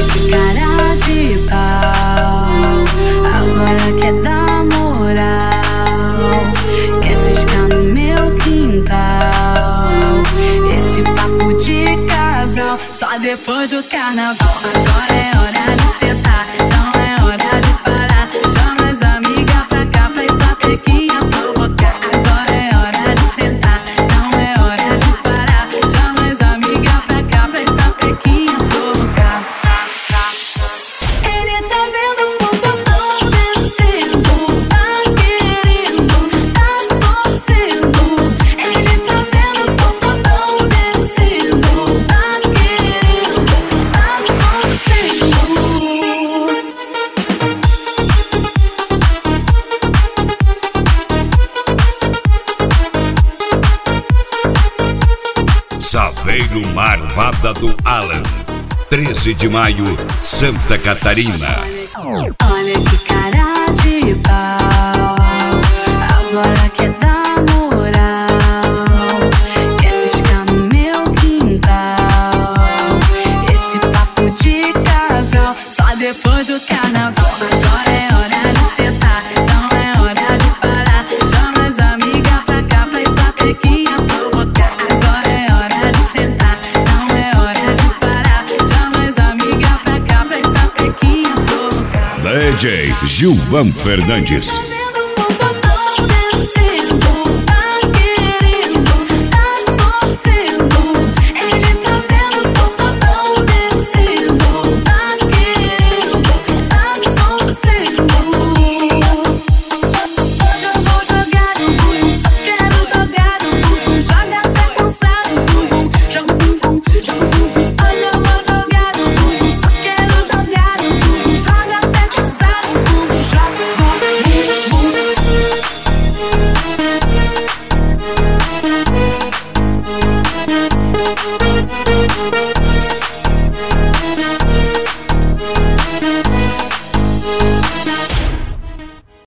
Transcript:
que cara de pau, agora quer dar moral, quer ciscar no meu quintal. Esse papo de casal, só depois do carnaval. Agora é hora de sentar, não é hora de parar. Chama as amigas pra cá, faz a pequinha provocar. Agora é hora de sentar, não é hora de parar. Chama as amigas pra cá, faz a pequinha provocar. Ele tá vendo o popotão descendo, tá querendo, tá sofrendo. Ele tá vendo o popotão descendo, tá querendo, tá sofrendo. Saveiro Marvada do Alan, 13 de maio, Santa Catarina. Olha que cara de pau, agora quer dar moral, quer ciscar no meu quintal. Esse papo de casal, só depois do carnaval. Agora é hora de sentar, não é hora de parar. Chama as amigas pra cá, faz a pequinha provocar. Agora é hora de sentar, não é hora de parar. Chama as amigas pra cá, faz a pequinha provocar. DJ Gilvan Fernandes.